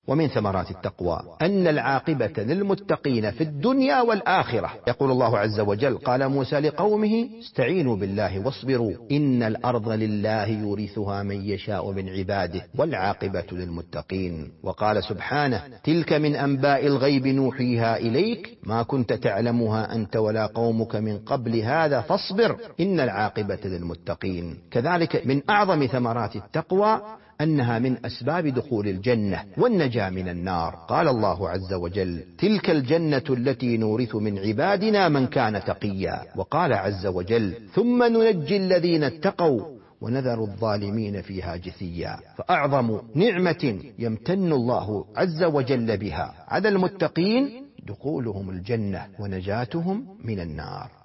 ومن ثمرات التقوى أن العاقبة للمتقين في الدنيا والآخرة. يقول الله عز وجل: قال موسى لقومه: استعينوا بالله واصبروا إن الأرض لله يورثها من يشاء من عباده والعاقبة للمتقين. وقال سبحانه: تلك من أنباء الغيب نوحيها إليك ما كنت تعلمها أنت ولا قومك من قبل هذا فاصبر إن العاقبة للمتقين. كذلك من أعظم ثمرات التقوى أنها من أسباب دخول الجنة والنجاة من النار. قال الله عز وجل: تلك الجنة التي نورث من عبادنا من كان تقيا. وقال عز وجل: ثم ننجي الذين اتقوا ونذر الظالمين فيها جثيا. فأعظم نعمة يمتن الله عز وجل بها على المتقين دخولهم الجنة ونجاتهم من النار.